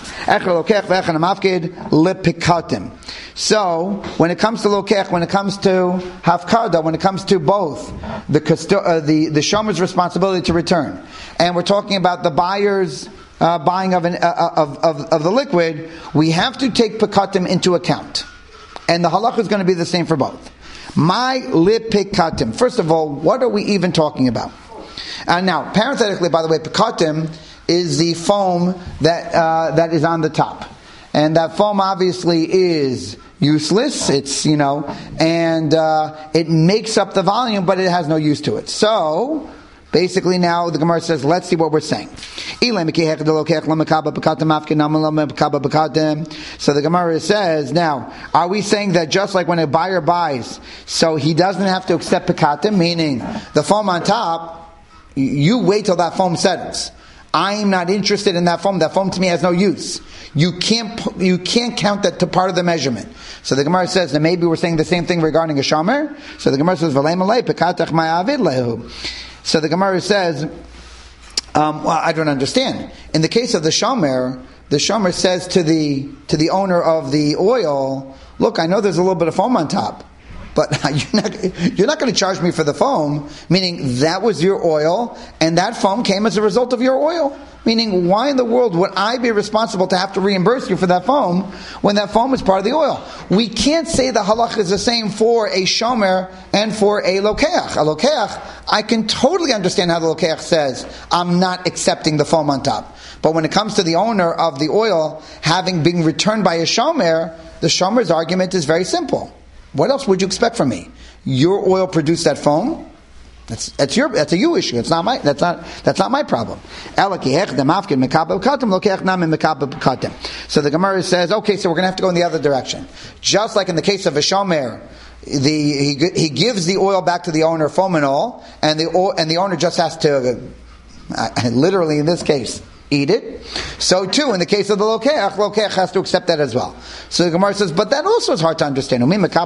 So, when it comes to lokech, when it comes to hafkada, when it comes to both the uh, the the shomer's responsibility to return, and we're talking about the buyer's uh, buying of, an, uh, of of of the liquid, we have to take pekatim into account, and the halacha is going to be the same for both. My lipikatim. First of all, what are we even talking about? And now, parenthetically, by the way, pekatim is the foam that uh, that is on the top, and that foam obviously is useless. It's you know, and uh, it makes up the volume, but it has no use to it. So basically, now the Gemara says, let's see what we're saying. So the Gemara says, now, are we saying that just like when a buyer buys, so he doesn't have to accept pekatim, meaning the foam on top, you wait till that foam settles. I'm not interested in that foam. That foam to me has no use. You can't you can't count that to part of the measurement. So the Gemara says that maybe we're saying the same thing regarding a shomer. So the Gemara says, "V'lei malei pekatach ma'avid lehu." So the Gemara says, um, well, I don't understand. In the case of the shomer, the shomer says to the to the owner of the oil, "Look, I know there's a little bit of foam on top, but you're not, you're not going to charge me for the foam," meaning that was your oil, and that foam came as a result of your oil. Meaning, why in the world would I be responsible to have to reimburse you for that foam when that foam is part of the oil? We can't say the halach is the same for a shomer and for a lokeach. A lokeach, I can totally understand how the lokeach says, I'm not accepting the foam on top. But when it comes to the owner of the oil having been returned by a shomer, the shomer's argument is very simple. What else would you expect from me? Your oil produced that foam. That's that's your that's a you issue. It's not my that's not that's not my problem. So the Gemara says, okay, so we're going to have to go in the other direction. Just like in the case of a shomer, the he he gives the oil back to the owner, foam and all, and the oil, and the owner just has to, uh, literally in this case, eat it. So too, in the case of the lokeach, lokeach has to accept that as well. So the Gemara says, but that also is hard to understand. So the Gemara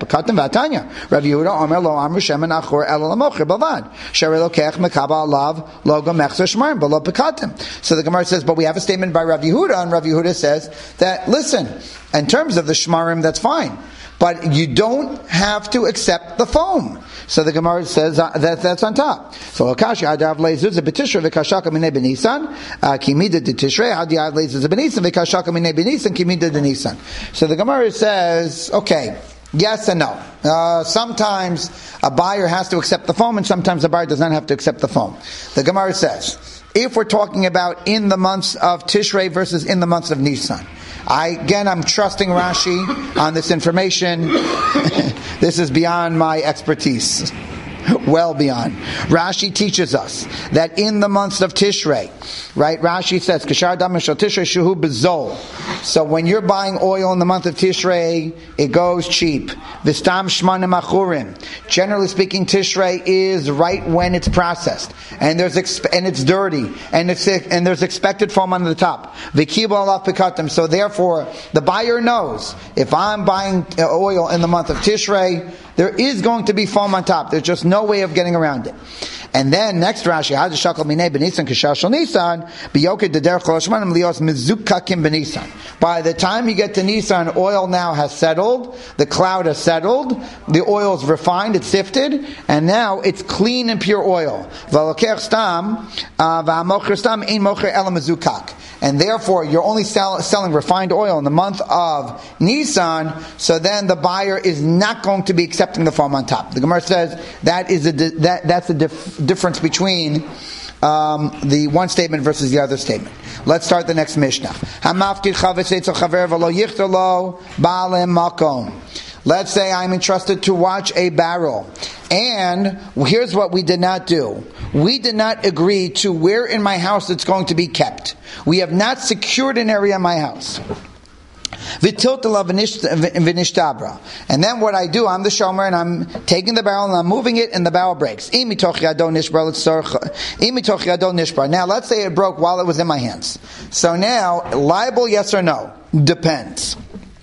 says, but we have a statement by Rav Yehuda, and Rav Yehuda says that, listen, in terms of the shmarim, that's fine. But you don't have to accept the foam. So the Gemara says uh, that that's on top. So Akashi Hadav Lezuz Betishrei V'Kashaka Minei Benisan Kimida de Tishrei Hadav Lezuz Benisan V'Kashaka Minei Benisan Kimida de Nisan. So the Gemara says, okay, yes and no. Uh, sometimes a buyer has to accept the foam, and sometimes a buyer does not have to accept the foam. The Gemara says, if we're talking about in the months of Tishrei versus in the months of Nisan. I, again, I'm trusting Rashi on this information. This is beyond my expertise. Well beyond. Rashi teaches us that in the months of Tishrei, right? Rashi says, "Kashar dam shel Tishrei shuhu bezol." So when you're buying oil in the month of Tishrei, it goes cheap. V'stam shmanim achurim. Generally speaking, Tishrei is right when it's processed, and there's exp- and it's dirty, and it's and there's expected foam on the top. V'kibu alav pekatim. So therefore, the buyer knows if I'm buying oil in the month of Tishrei, there is going to be foam on top. There's just no way of getting around it. And then next Rashi, by the time you get to Nisan, oil now has settled, the cloud has settled, the oil is refined, it's sifted, and now it's clean and pure oil. And therefore, you're only sell, selling refined oil in the month of Nisan, so then the buyer is not going to be accepting the foam on top. The Gemara says that is a that that's the dif- difference between um, the one statement versus the other statement. Let's start the next Mishnah. Let's say I'm entrusted to watch a barrel, And here's what we did not do. We did not agree to where in my house it's going to be kept. We have not secured an area in my house. And then what I do, I'm the shomer and I'm taking the barrel and I'm moving it and the barrel breaks. Now let's say it broke while it was in my hands. So now, liable, yes or no? Depends.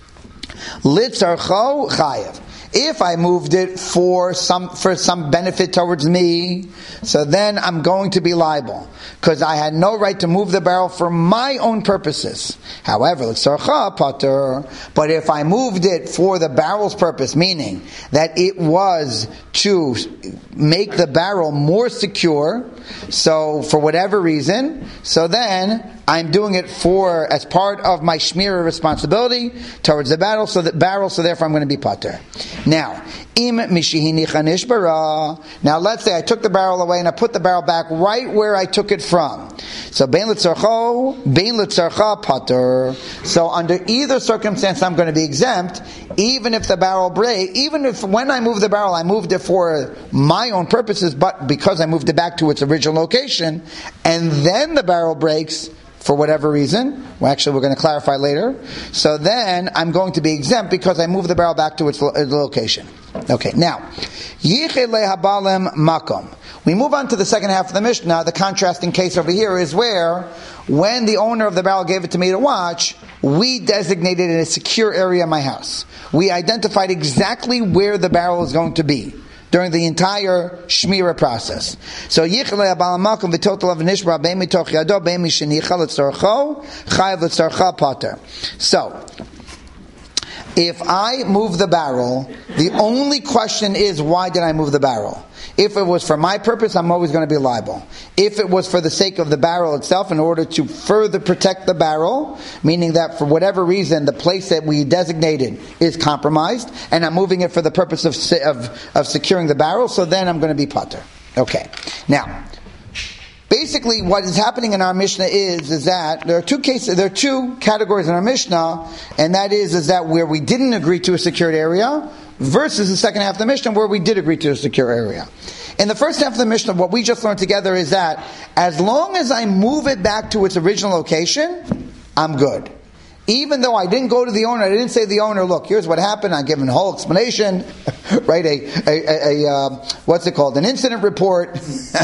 Litzarcho chayev. If I moved it for some for some benefit towards me, so then I'm going to be liable because I had no right to move the barrel for my own purposes. However, l'tzarcha pater. But if I moved it for the barrel's purpose, meaning that it was to make the barrel more secure, so for whatever reason, so then I'm doing it for as part of my shmirah responsibility towards the barrel, so that barrel, so therefore I'm going to be pater. Now, im mishihinicha nishbara. Now, let's say I took the barrel away and I put the barrel back right where I took it from. So bein litzarcho, bein litzarcha pater. So under either circumstance, I'm going to be exempt, even if the barrel break, even if when I moved the barrel, I moved it for my own purposes, but because I moved it back to its original location, and then the barrel breaks for whatever reason. Well, actually, we're going to clarify later. So then I'm going to be exempt because I moved the barrel back to its lo- location. Okay, now, yichei lehabalem makom. We move on to the second half of the Mishnah. The contrasting case over here is where, when the owner of the barrel gave it to me to watch, we designated a secure area in my house. We identified exactly where the barrel is going to be during the entire shmirah process. So yichle abal makom v'total of nishra bein mitoch yado bein mishenicha l'tzarcho chayav l'tzarcha pater. So if I move the barrel, the only question is, why did I move the barrel? If it was for my purpose, I'm always going to be liable. If it was for the sake of the barrel itself, in order to further protect the barrel, meaning that for whatever reason, the place that we designated is compromised, and I'm moving it for the purpose of of, of securing the barrel, so then I'm going to be pater. Okay. Now, basically, what is happening in our Mishnah is, is that there are two cases, there are two categories in our Mishnah, and that is, is that where we didn't agree to a secured area, versus the second half of the Mishnah where we did agree to a secure area. In the first half of the Mishnah, what we just learned together is that as long as I move it back to its original location, I'm good. Even though I didn't go to the owner, I didn't say to the owner, look, here's what happened, I give him a whole explanation, right, a, a, a, a uh, what's it called, an incident report,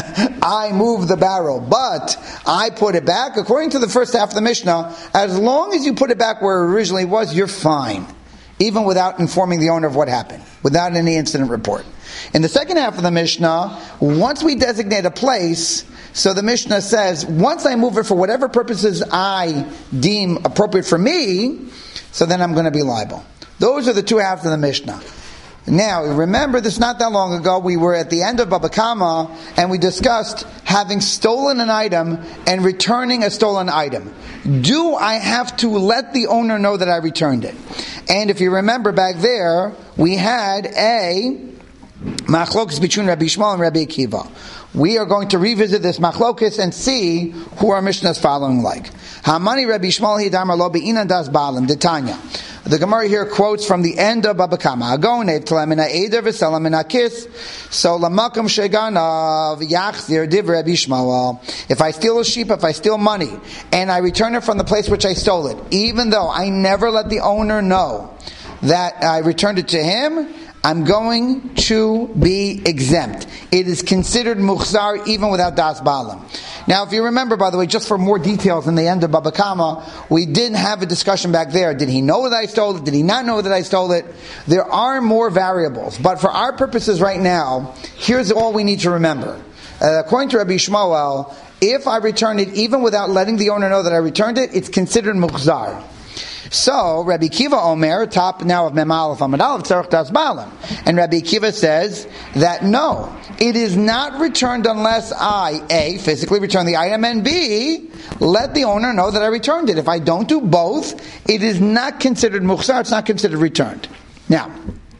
I moved the barrel, but I put it back. According to the first half of the Mishnah, as long as you put it back where it originally was, you're fine. Even without informing the owner of what happened, without any incident report. In the second half of the Mishnah, once we designate a place, so the Mishnah says, once I move it for whatever purposes I deem appropriate for me, so then I'm going to be liable. Those are the two halves of the Mishnah. Now, remember, this not that long ago, we were at the end of Baba Kama, and we discussed having stolen an item and returning a stolen item. Do I have to let the owner know that I returned it? And if you remember back there, we had a machlokes between Rabbi Yishmael and Rabbi Akiva. We are going to revisit this machlokes and see who our Mishnah is following like. Hamani Rabbi Yishmael hidamar lo be'inan das baalim detanya. The Gemara here quotes from the end of Baba Kama. Agonev tlemina eder v'selam in akis. So lamakam sheganav yachzir div Rabbi Yishmael. If I steal a sheep, if I steal money, and I return it from the place which I stole it, even though I never let the owner know that I returned it to him, I'm going to be exempt. It is considered mukhzar even without das balam. Now, if you remember, by the way, just for more details in the end of Baba Kama, we did have a discussion back there. Did he know that I stole it? Did he not know that I stole it? There are more variables. But for our purposes right now, here's all we need to remember. Uh, according to Rabbi Yishmael, if I return it even without letting the owner know that I returned it, it's considered mukhzar. So, Rabbi Kiva Omer, top now of Mem Aleph Amud Aleph, Tzarech Das Balam. And Rabbi Kiva says that no, it is not returned unless I, A, physically return the item, and B, let the owner know that I returned it. If I don't do both, it is not considered mukhzar, it's not considered returned. Now,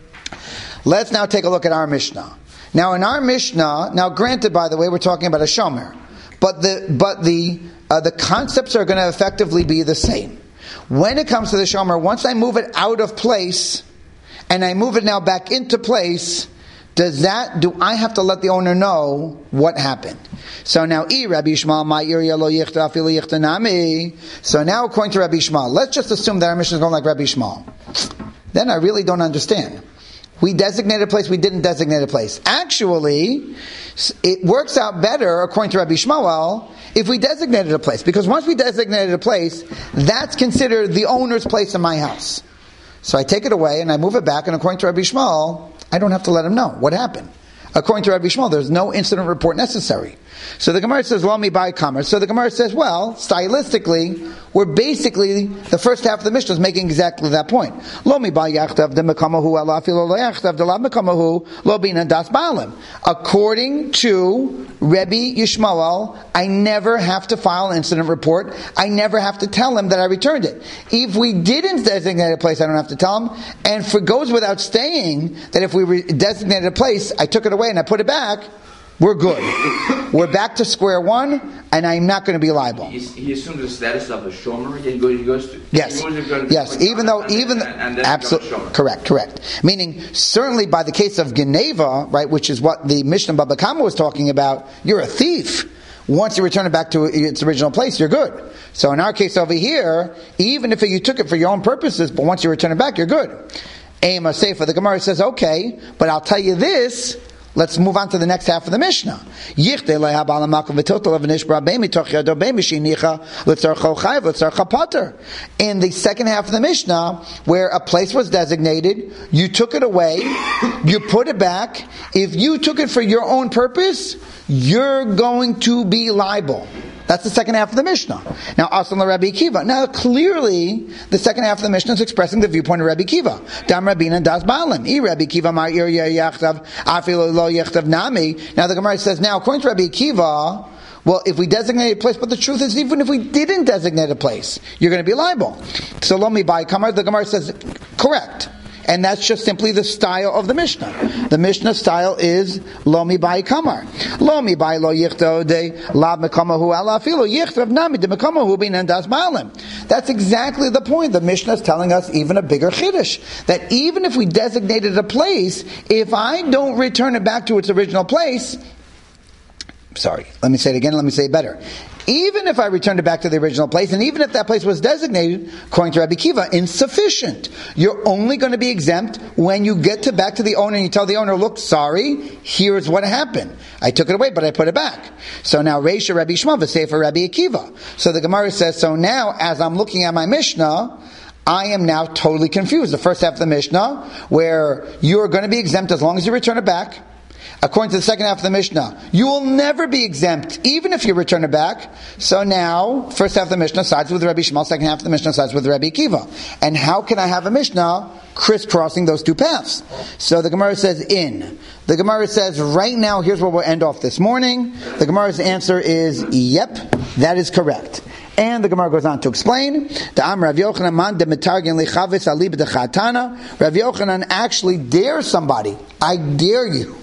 let's now take a look at our Mishnah. Now, in our Mishnah, now granted, by the way, we're talking about a shomer, but the, but the, uh, the concepts are going to effectively be the same. When it comes to the shomer, once I move it out of place, and I move it now back into place, does that, do I have to let the owner know what happened? So now, E Rabbi Yishmael, my area lo yichta afilu yichta nami. So now, according to Rabbi Yishmael, let's just assume that our mission is going like Rabbi Yishmael. Then I really don't understand. We designated a place, we didn't designate a place. Actually, it works out better, according to Rabbi Yishmael, if we designated a place. Because once we designated a place, that's considered the owner's place in my house. So I take it away and I move it back, and according to Rabbi Yishmael, I don't have to let him know what happened. According to Rabbi Yishmael, there's no incident report necessary. So the Gemara says, "Lo mi bai kamer." So the Gemara says, well, stylistically, we're basically, the first half of the Mishnah is making exactly that point. Lo mi bai yachtav de mekamahu ala afilo lo yachtav de la mekamahu lo bina das baalim. According to Rabbi Yishmael, I never have to file an incident report. I never have to tell him that I returned it. If we didn't designate a place, I don't have to tell him. And for goes without saying that if we re- designated a place, I took it away and I put it back, we're good. We're back to square one, and I'm not going to be liable. He, he assumes the status of a shomer. He goes, he goes to yes, he goes to yes. Even though, and even absolutely correct, correct. Meaning, certainly by the case of Geneva, right, which is what the Mishnah Baba Kama was talking about. You're a thief. Once you return it back to its original place, you're good. So in our case over here, even if you took it for your own purposes, but once you return it back, you're good. Ema Sefer, the Gemara says, okay, but I'll tell you this. Let's move on to the next half of the Mishnah. In the second half of the Mishnah, where a place was designated, you took it away, you put it back. If you took it for your own purpose, you're going to be liable. That's the second half of the Mishnah. Now, Aslan Rabbi Akiva. Now, clearly, the second half of the Mishnah is expressing the viewpoint of Rabbi Akiva. Dam Rabina das Baalim. I Rabbi Akiva mar ir yachtav afilo lo yachtav nami. Now, the Gemara says, now, according to Rabbi Akiva, well, if we designate a place, but the truth is, even if we didn't designate a place, you're going to be liable. So, lo mi bai kamar, the Gemara says, correct. And that's just simply the style of the Mishnah. The Mishnah style is lo mi bai kamar. Lo mi bai lo yichto de la mekamahu ala filo yichtav nami de mekamahu binan das baalim. That's exactly the point. The Mishnah is telling us even a bigger chiddush. That even if we designated a place, if I don't return it back to its original place, sorry, let me say it again, let me say it better. Even if I returned it back to the original place, and even if that place was designated, according to Rabbi Akiva, insufficient. You're only going to be exempt when you get to back to the owner and you tell the owner, look, sorry, here's what happened. I took it away, but I put it back. So now, Reisha Rabbi Shmuel v'Sefer Rabbi Akiva. So the Gemara says, so now, as I'm looking at my Mishnah, I am now totally confused. The first half of the Mishnah, where you're going to be exempt as long as you return it back. According to the second half of the Mishnah, you will never be exempt, even if you return it back. So now, first half of the Mishnah sides with Rabbi Shmuel, second half of the Mishnah sides with Rabbi Akiva. And how can I have a Mishnah crisscrossing those two paths? So the Gemara says, in. The Gemara says, right now, here's where we'll end off this morning. The Gemara's answer is, yep, that is correct. And the Gemara goes on to explain, the Am Rav Yochanan man de metargen lichavis ali b'dechatana. Rav Yochanan actually dares somebody. I dare you.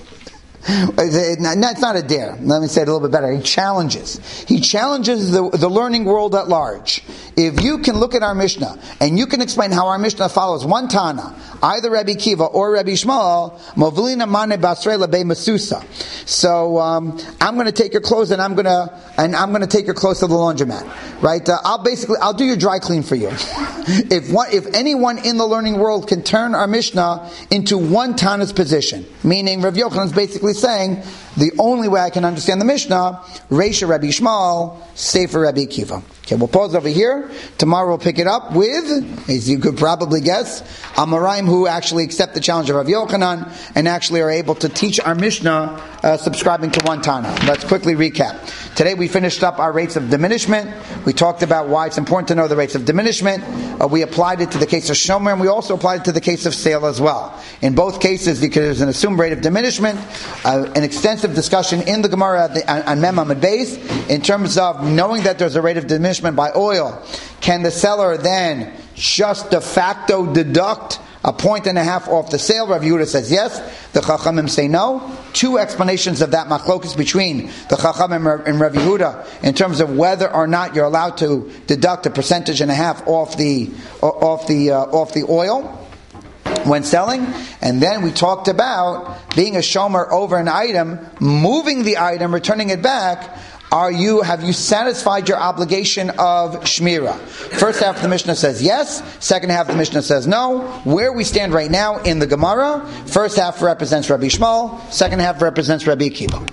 It's not a dare. Let me say it a little bit better. He challenges. He challenges the, the learning world at large. If you can look at our Mishnah and you can explain how our Mishnah follows one Tana, either Rabbi Akiva or Rabbi Shmuel, Movlina mane basrei lebe masusa. So um, I'm going to take your clothes and I'm going to and I'm going to take your clothes to the laundromat. Right? Uh, I'll basically I'll do your dry clean for you. if one, if anyone in the learning world can turn our Mishnah into one Tana's position, meaning Rav Yochanan is basically saying the only way I can understand the Mishnah, Reisha Rabbi Shmuel, Sefer Rabbi Akiva. Okay, we'll pause over here. Tomorrow we'll pick it up with, as you could probably guess, Amoraim who actually accept the challenge of Rav Yochanan and actually are able to teach our Mishnah uh, subscribing to one Tana. Let's quickly recap. Today we finished up our rates of diminishment. We talked about why it's important to know the rates of diminishment. Uh, we applied it to the case of Shomer, and we also applied it to the case of sale as well. In both cases, because there's an assumed rate of diminishment, uh, an extensive discussion in the Gemara at the, on, on Mem Amud Beis in terms of knowing that there's a rate of diminishment by oil. Can the seller then just de facto deduct a point and a half off the sale? Rav Yehuda says yes. The Chachamim say no. Two explanations of that machlokus between the Chachamim and Rav Yehuda in terms of whether or not you're allowed to deduct a percentage and a half off the off the uh, off the oil. when selling, and then we talked about being a shomer over an item, moving the item, returning it back. Are you, have you satisfied your obligation of shmira? First half of the Mishnah says yes. Second half of the Mishnah says no. Where we stand right now in the Gemara, first half represents Rabbi Shmuel. Second half represents Rabbi Akiva.